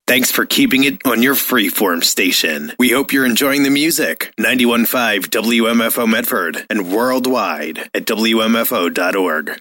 Thanks for keeping it on your freeform station. We hope you're enjoying the music. 91.5 WMFO Medford and worldwide at WMFO.org.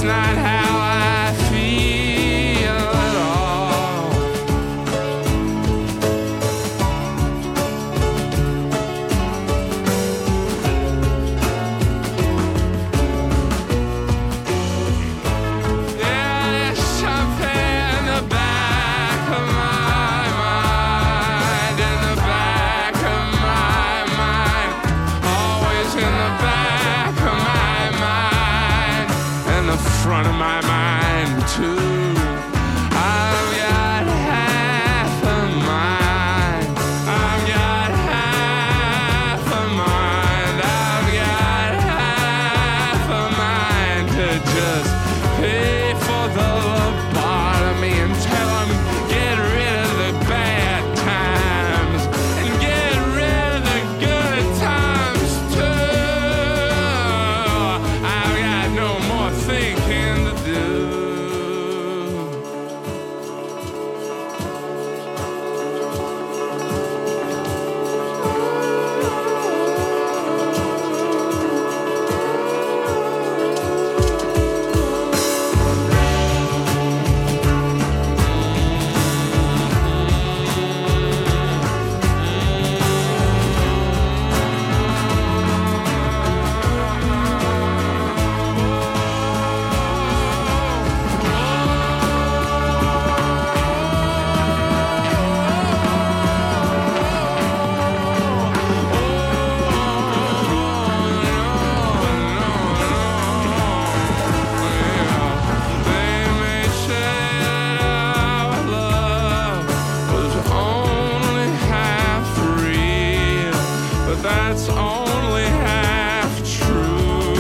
not how I feel at all. Yeah, there's something in the back of my mind, in the back of my mind, always in the back of my mind, and the front of my mind too. I've got half a mind. I've got half a mind. I've got half a mind to just pay for the lobotomy and tell them get rid of the bad times and get rid of the good times too. I've got no more thinking to do. They may say our love was only half real, but that's only half true.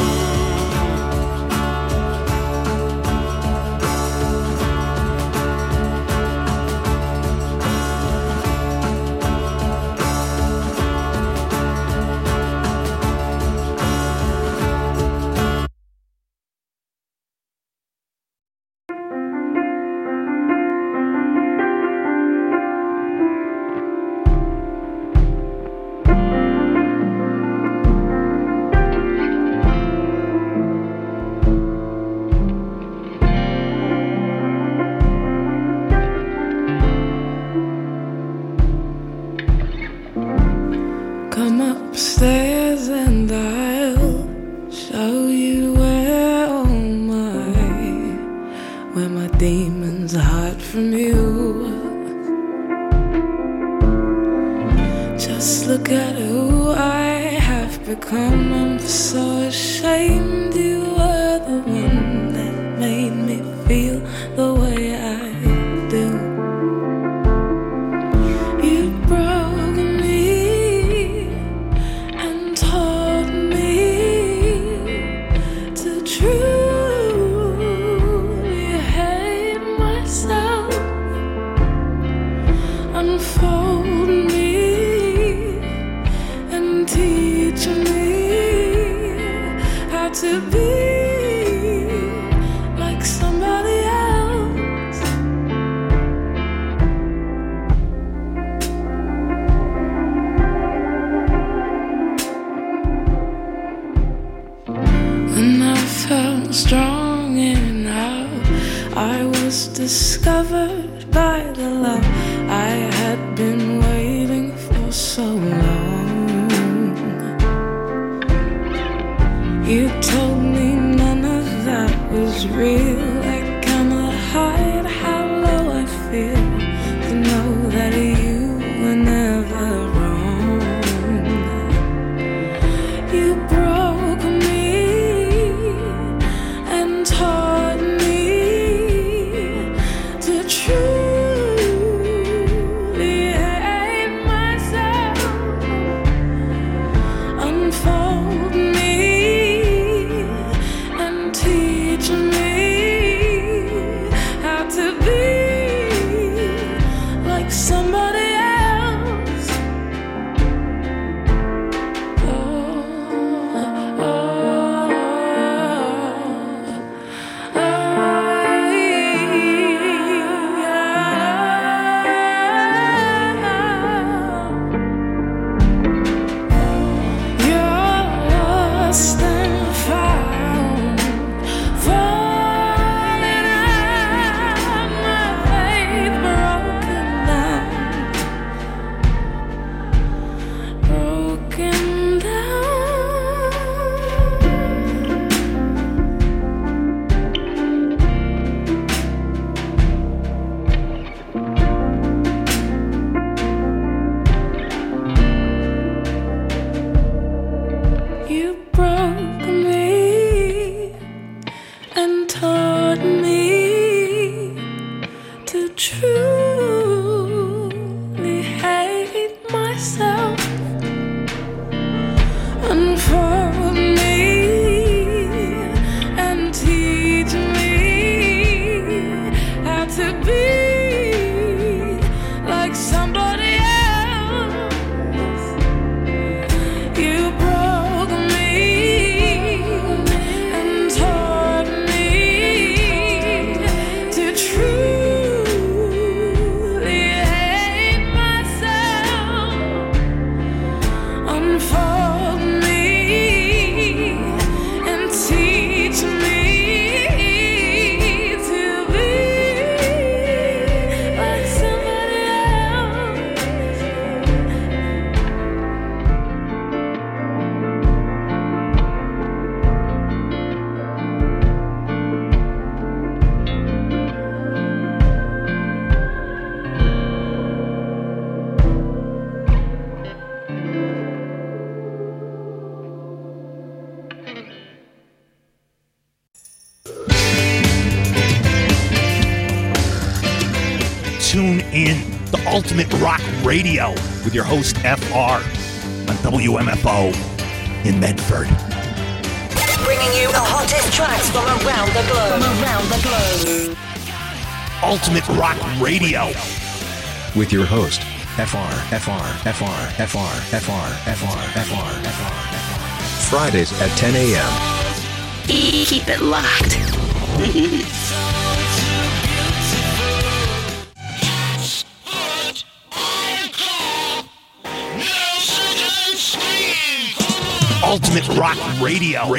Come upstairs and I'll show you where my demons hide from you. Just look at who I have become. I'm so ashamed you were the one that made me feel the way I do. You broke me and taught me to truly hate myself. Unfold me and teach me how to be like somebody else. When I felt strong enough, I was discovered by the love I had been waiting for so long. You told me none of that was real. I cannot hide how low I feel to know that you were never wrong. You broke me and taught me to truly hate myself. Unfold me and teach me tune in to Ultimate Rock Radio with your host, FR, on WMFO in Medford. Bringing you the hottest tracks from around the globe. Ultimate Rock Radio with your host, FR. Fridays at 10 a.m. Keep it locked. Ultimate Rock Radio. On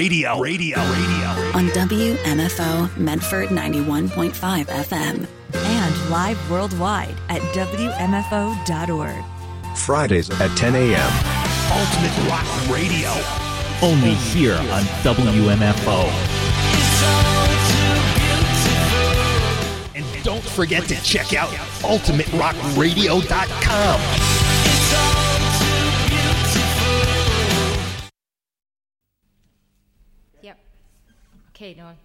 WMFO Medford 91.5 FM. And live worldwide at WMFO.org. Fridays at 10 a.m. Ultimate Rock Radio. Only here on WMFO. And don't forget to check out UltimateRockRadio.com. Yep. Okay, Noah.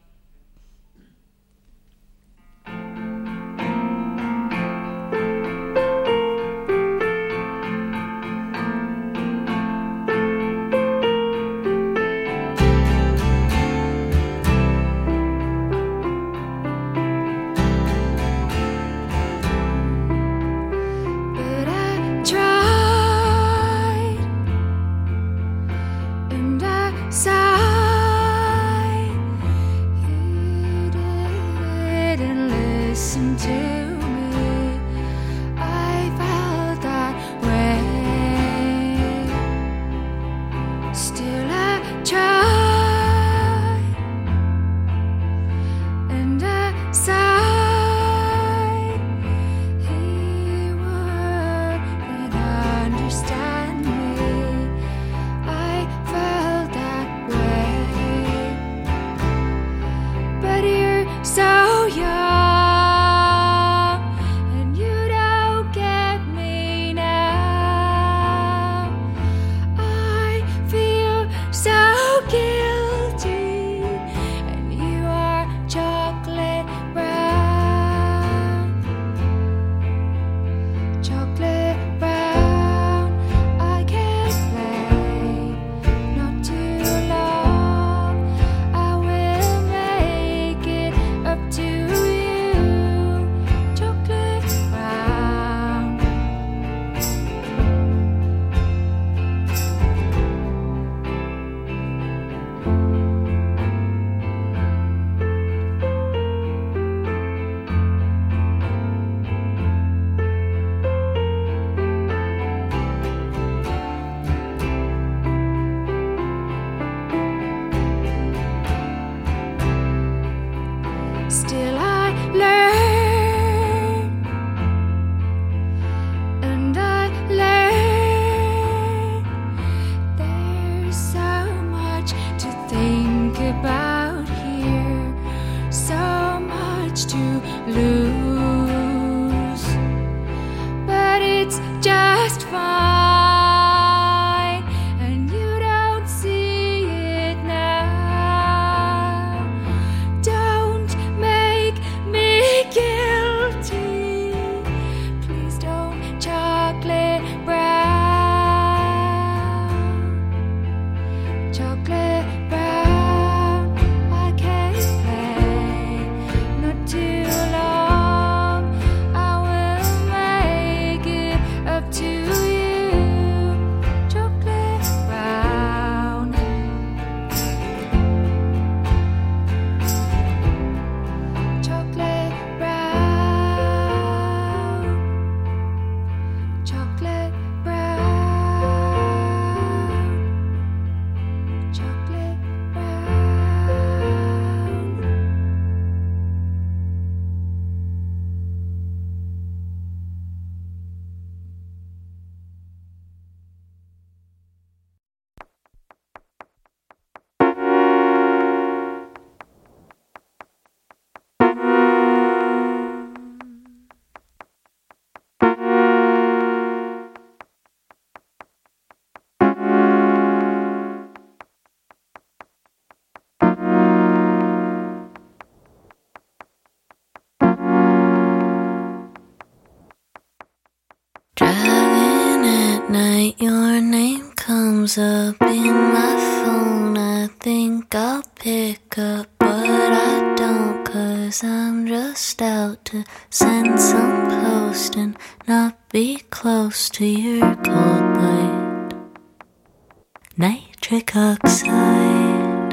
comes up in my phone, I think I'll pick up, but I don't, 'cause I'm just out to send some post and not be close to your cold light. Nitric oxide,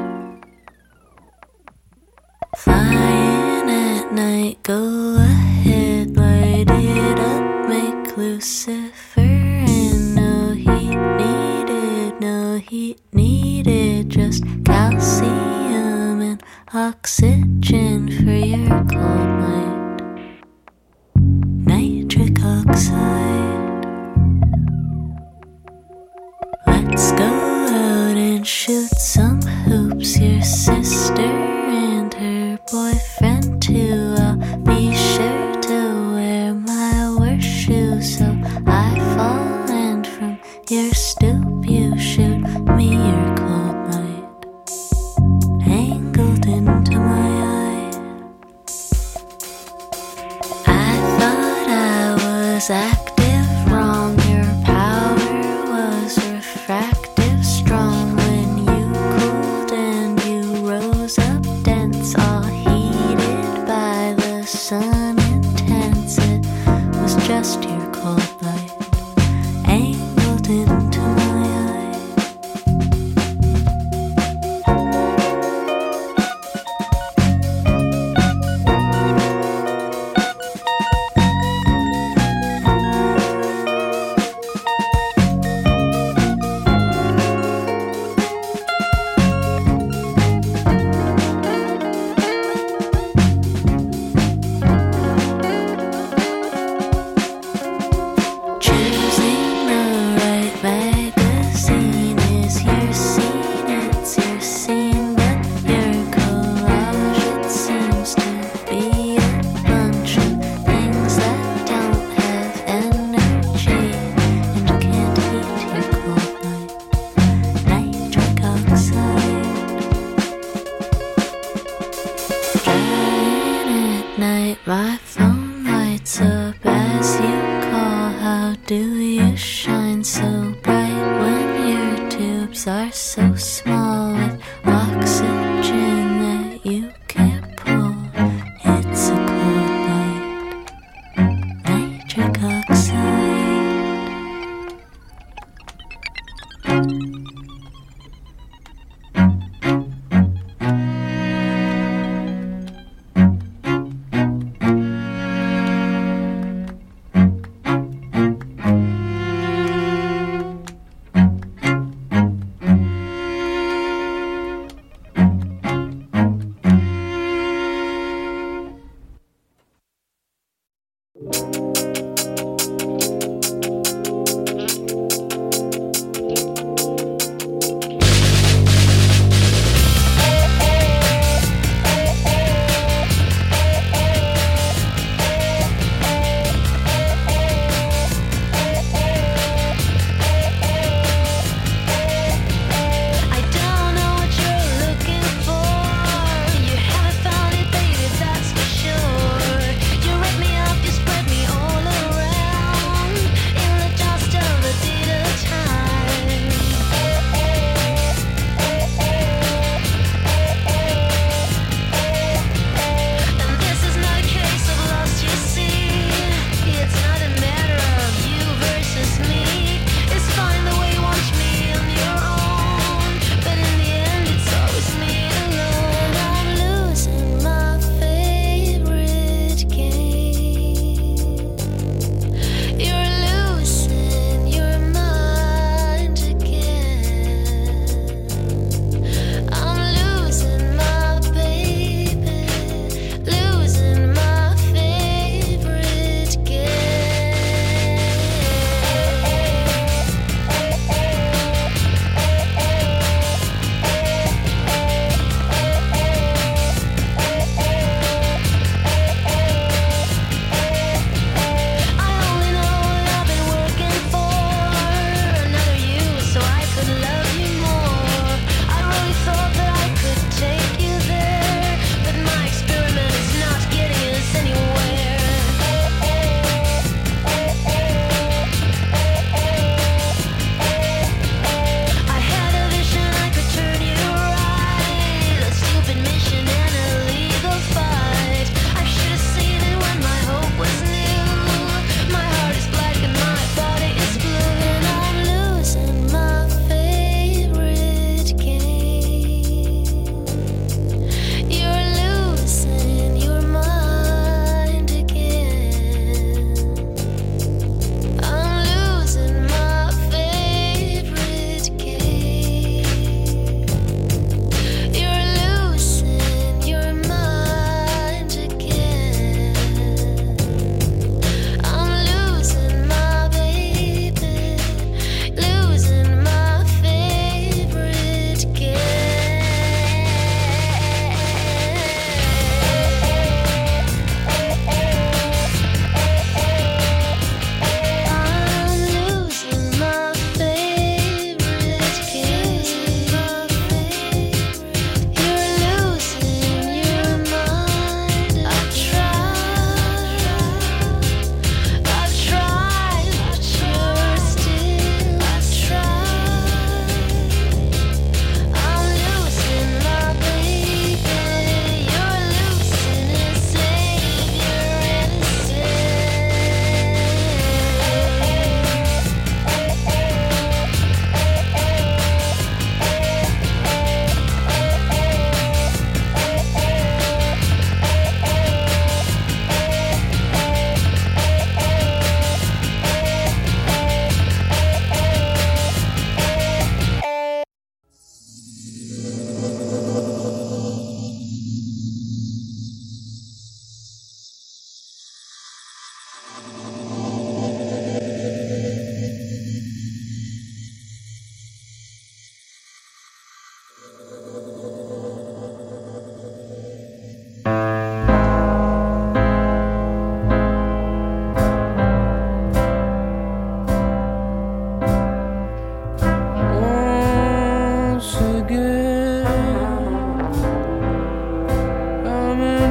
flying at night, go ahead, light it up, make Lucifer, and no heat needed, just calcium and oxygen for your cold light. Nitric oxide, let's go out and shoot some hoops, your sister and her boyfriend too. I'll be sure to wear my worst shoes so I fall, and from your stoop you shoot me your cold light, angled into my eye. I thought I was active wrong, your power was refractive strong. When you cooled and you rose up dense, all heated by the sun intense, it was just your cold light, angled into my eye. Choosing the right magazine is your scene, it's your scene, but your collage, it seems to be a bunch of things that don't have energy and can't heat your cold light. Nitric oxide, driving at night, my phone lights up as you call. How do you shine so bright when your tubes are so small, with oxygen that you can't pull? It's a cold light, nitric oxide.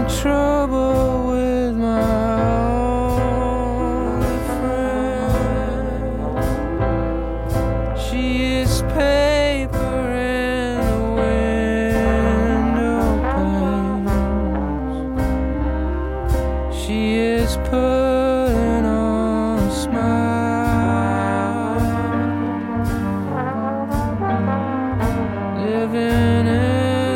trouble with my only friend. She is paper in the window panes. She is putting on a smile, living in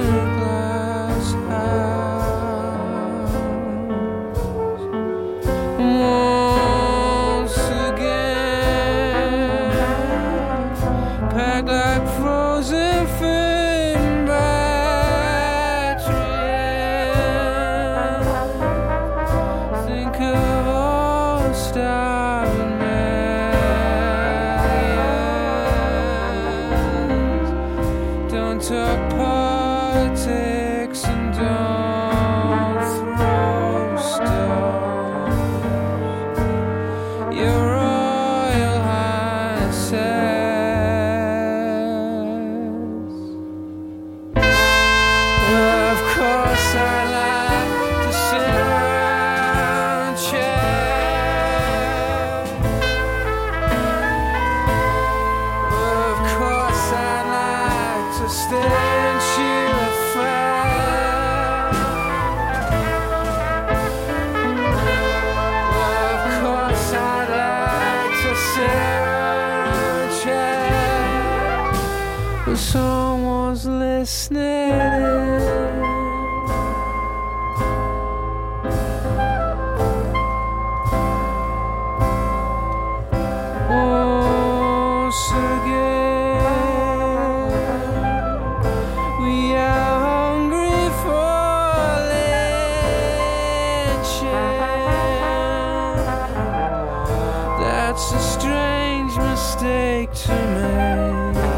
someone's listening. Once again, we are hungry for lynching. That's a strange mistake to make.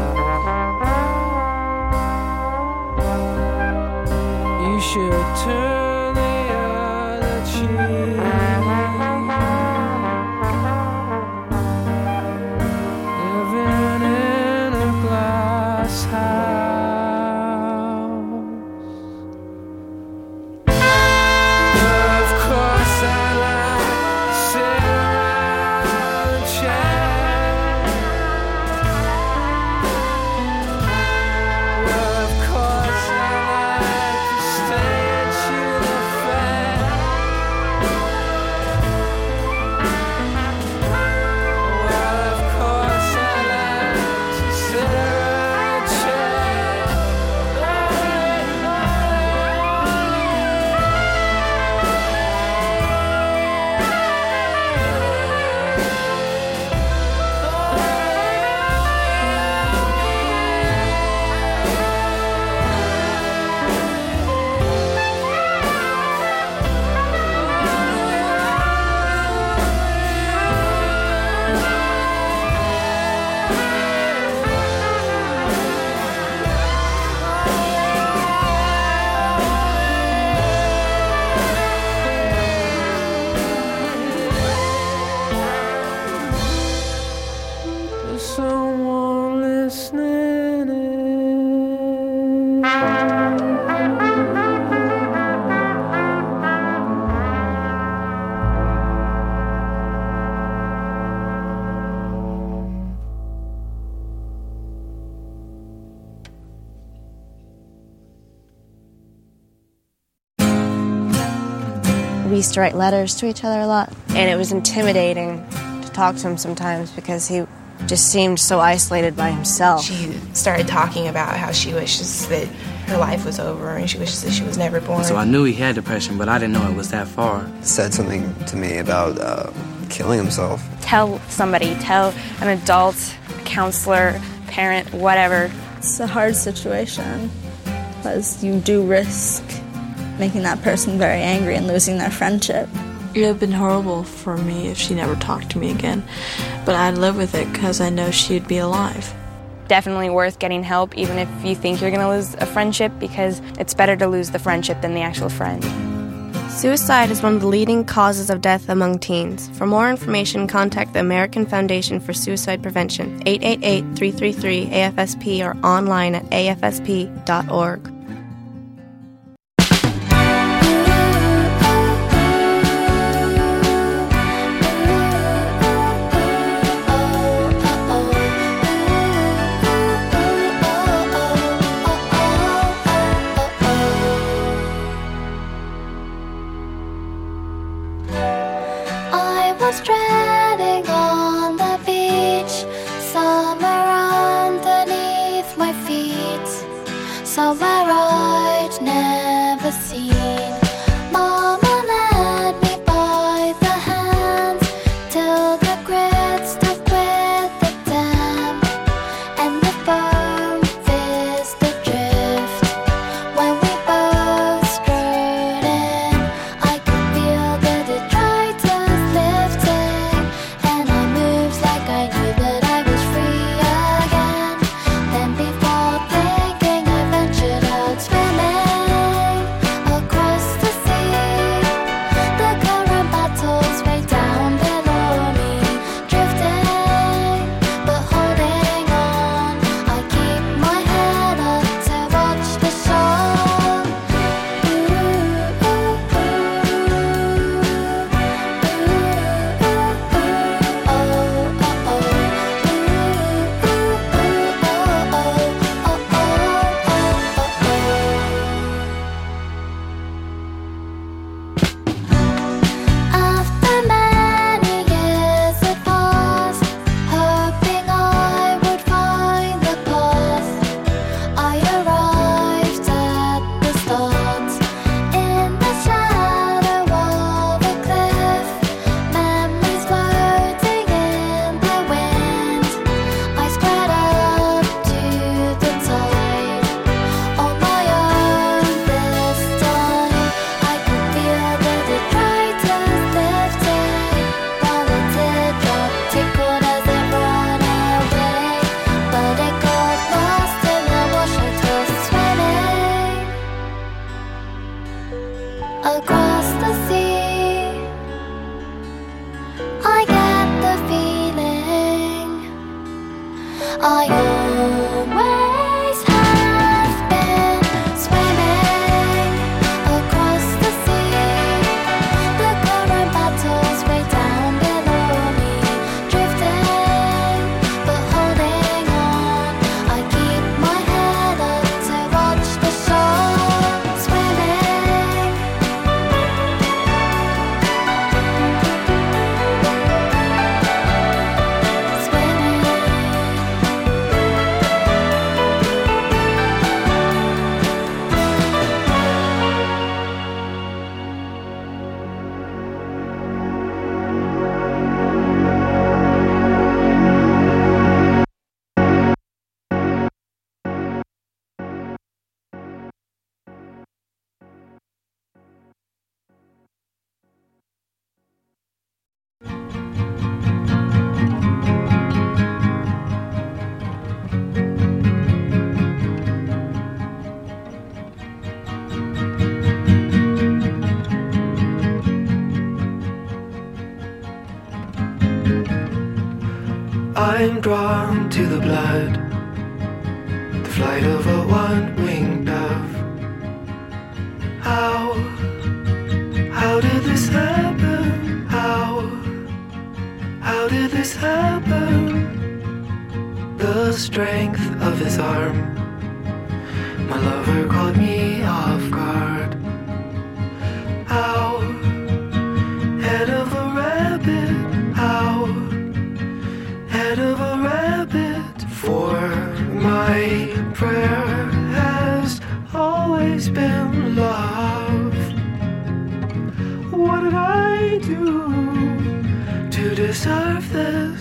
You should turn the other cheek. Living in a glass house. Of course I like to sit around and chat. Of course I like to stand you the fat. Of course I like to sit around and chat. There's someone listening in. We used to write letters to each other a lot, and it was intimidating to talk to him sometimes because he just seemed so isolated by himself. She started talking about how she wishes that her life was over and she wishes that she was never born. So I knew he had depression, but I didn't know it was that far. Said something to me about killing himself. Tell somebody, tell an adult, a counselor, parent, whatever. It's a hard situation because you do risk making that person very angry and losing their friendship. It would have been horrible for me if she never talked to me again, but I'd live with it because I know she'd be alive. Definitely worth getting help, even if you think you're going to lose a friendship, because it's better to lose the friendship than the actual friend. Suicide is one of the leading causes of death among teens. For more information, contact the American Foundation for Suicide Prevention, 888-333-AFSP, or online at afsp.org. was treading on the beach, somewhere underneath my feet, somewhere I'd never seen. Mama led me by the hand till the grit stuck with the dam, and the foam fizzed adrift. When we both strode in, I could feel the detritus lifting, and I moved like I knew that I was free again. Then before thinking, I ventured out swimming across the sea. The current battles way down below me, drifting but holding on. I keep my head up to watch the show. After many years had passed, hoping I would find the path, I arrived at the start. In the shadow of a cliff, memories floating in the wind, I spread up to the tide. On my own this time, I could feel the detritus lifting, while the teardrop tickled as it ran away. But it got lost in the wash. I tossed swimming across the sea. I get the feeling I always have been swimming across the sea. The current battles way down below me, drifting but holding on. I keep my head up to watch the show. Swimming, I'm drawn to the blood, the flight of a one-winged dove. How did this happen? How did this happen? The strength of his arm, my lover caught me off guard. How, head of a rabbit, how, head of a rabbit, for my prayer has always been love. What did I do to deserve this?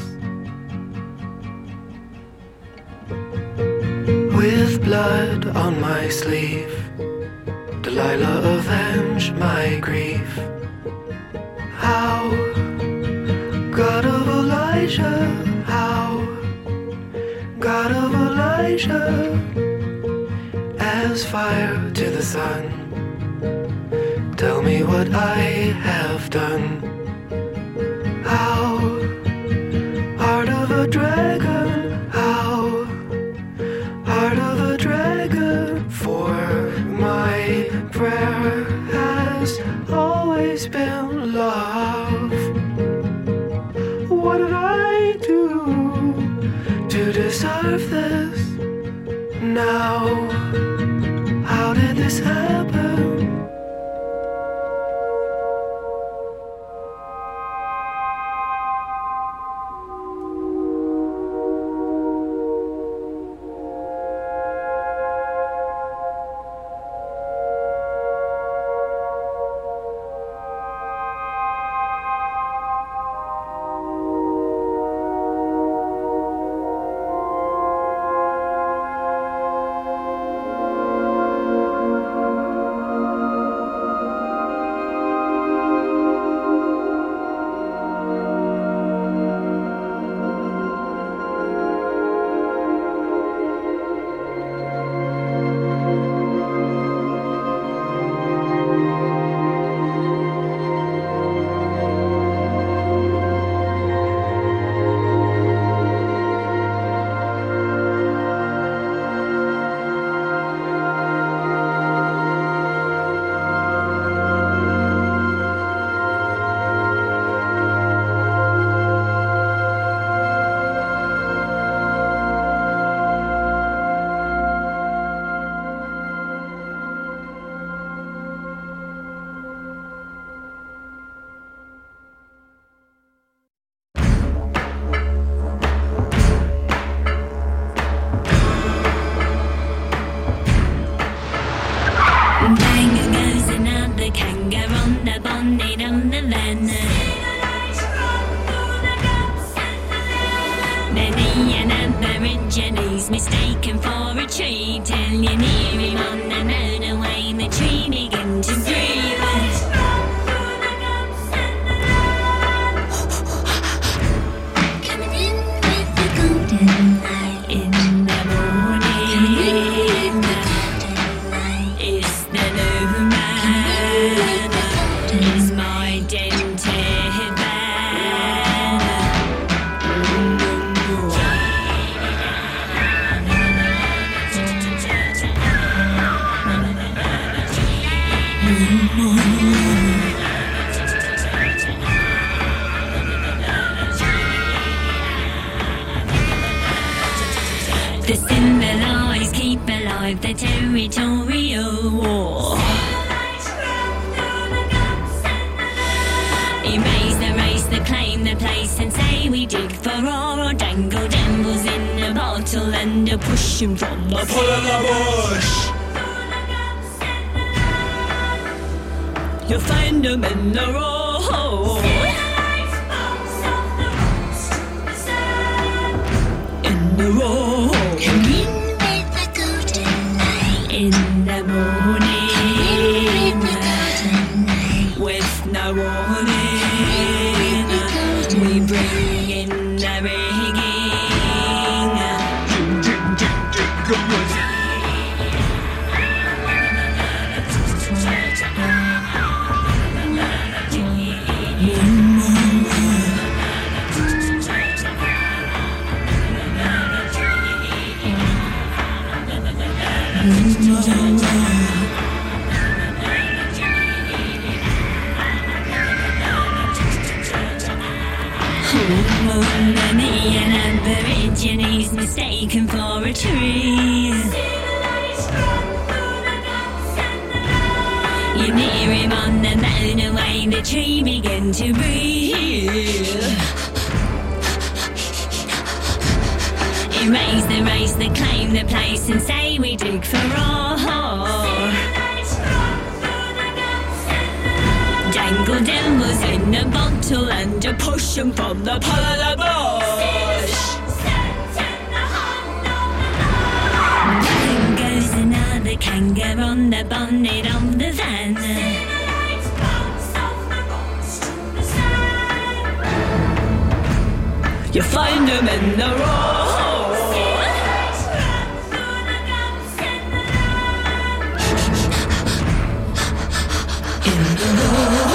With blood on my sleeve, Delilah avenged my grief. How, God of Elijah, how, God of Elijah, as fire to the sun, tell me what I have done. How, heart of a dragon, how, heart of a dragon, for my prayer has always been love. What did I do to deserve this? Now, how did this happen? The symbolize keep alive the territorial war. Erase the claim the place and say we dig for all, or dangle devils in a bottle and a push 'em from the pull of the bush. You'll find 'em in the road. In the road. Come in with the golden light. In the morning. With no warning. We bring in the rigging. Many an Aborigines mistaken for a tree. You near him on the moon away, the tree began to breathe. Erase the claim the place and say we dig for all. Dangle devils in a bottle and a push 'em from the pull of the bush. Then goes another kangaroo on the bonnet of the van. You find 'em in the road. In the road.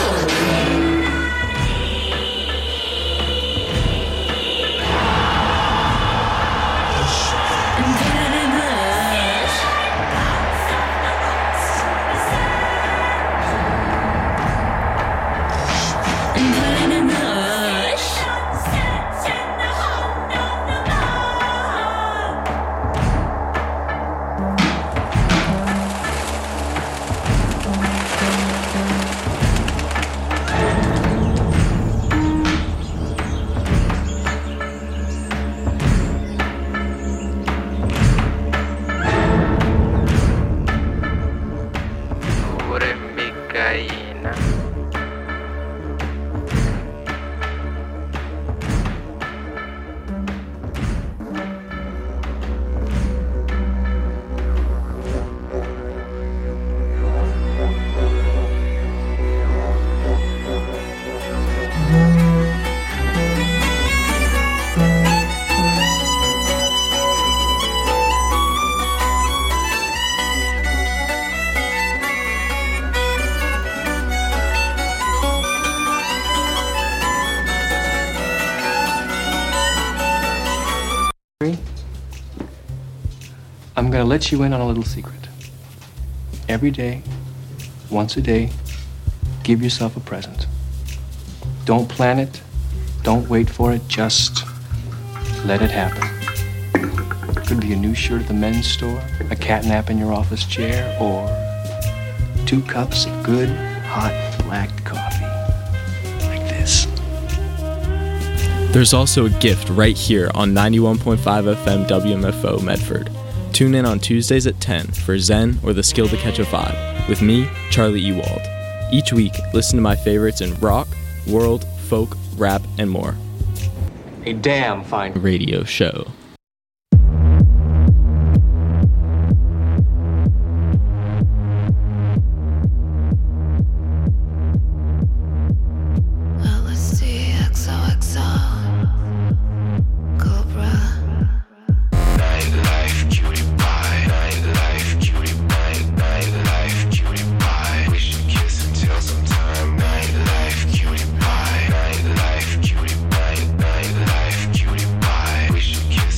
I'm going to let you in on a little secret. Every day, once a day, give yourself a present. Don't plan it. Don't wait for it. Just let it happen. Could be a new shirt at the men's store, a cat nap in your office chair, or 2 cups of good, hot, black coffee. Like this. There's also a gift right here on 91.5 FM WMFO Medford. Tune in on Tuesdays at 10 for Zen or the Skill to Catch a Vibe with me, Charlie Ewald. Each week, listen to my favorites in rock, world, folk, rap, and more. A damn fine radio show. Kiss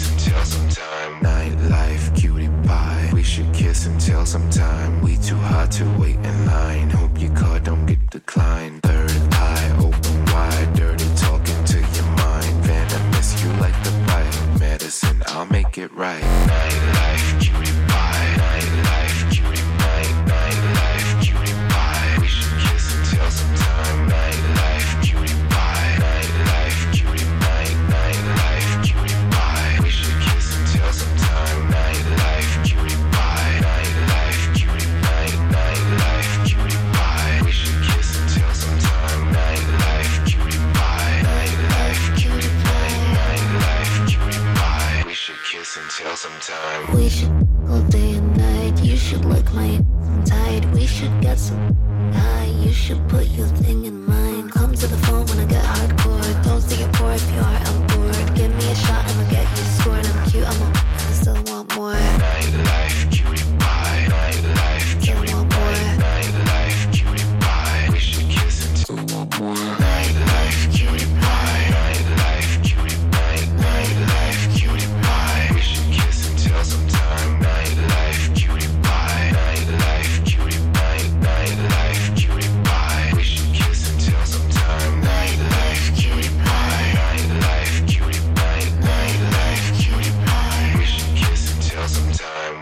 right. Nightlife, cutie pie. Nightlife, cutie pie. Nightlife, cutie pie. We should kiss until sometime. Nightlife, cutie pie. Nightlife, cutie pie. Nightlife, cutie pie. We should kiss until sometime. Nightlife, cutie pie. Nightlife, cutie pie. Nightlife, cutie pie. We should kiss until sometime. Nightlife, cutie pie. Nightlife, cutie pie. Nightlife, cutie pie. We should kiss until sometime. We should all day and night. You should lick my tight. We should get some high. You should put your thing in mine. Come to the phone when I get hardcore. Don't see it poor if you are on board. Give me a shot and I'll get you scored. I'm cute, I still want more. Nightlife, cutie pie. Nightlife, cutie pie. Nightlife, cutie pie. We should kiss until want more. Nightlife, cutie pie. Nightlife, cutie pie. Nightlife, cutie pie. We should kiss until sometime. Nightlife, cutie pie. Nightlife, cutie pie. Nightlife, cutie pie. We should kiss until sometime. Nightlife, cutie pie. Nightlife, cutie pie. Nightlife, cutie pie. We should kiss until sometime.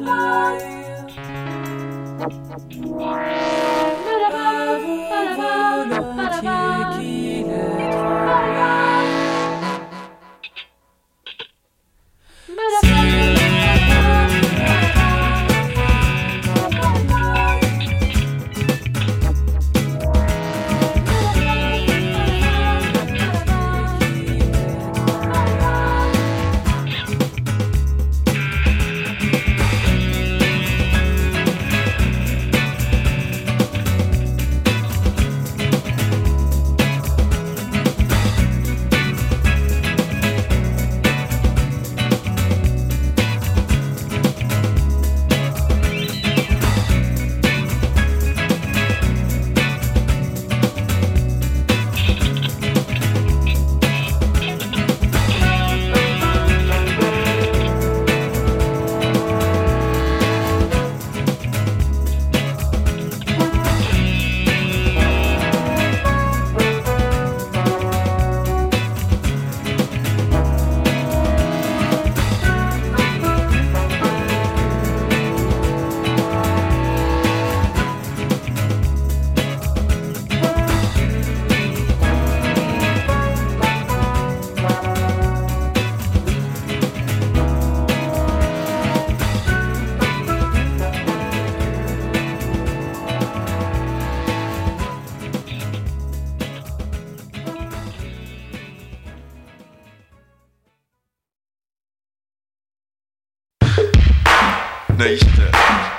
나 20대.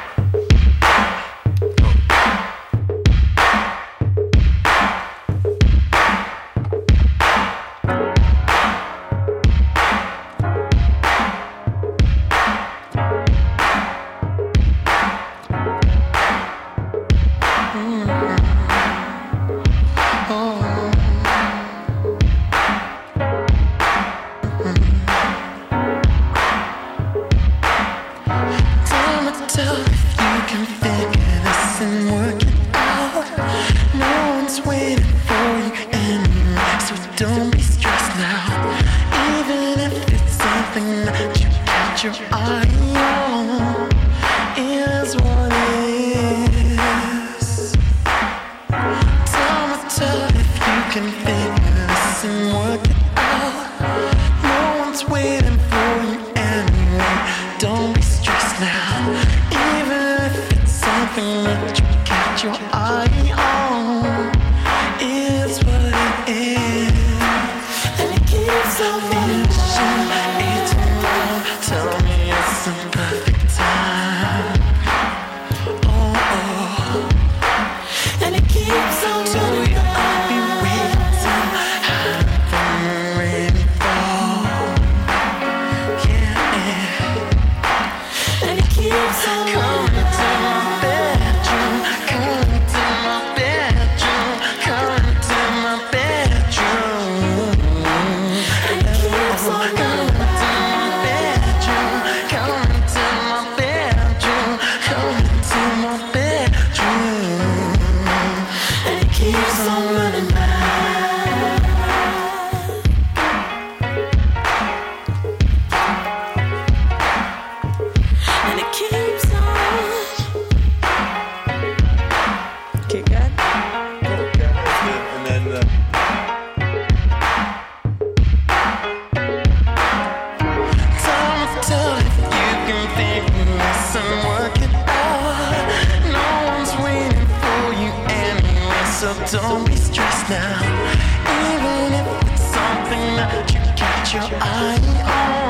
Don't be stressed now, even if it's something that you got your eye on.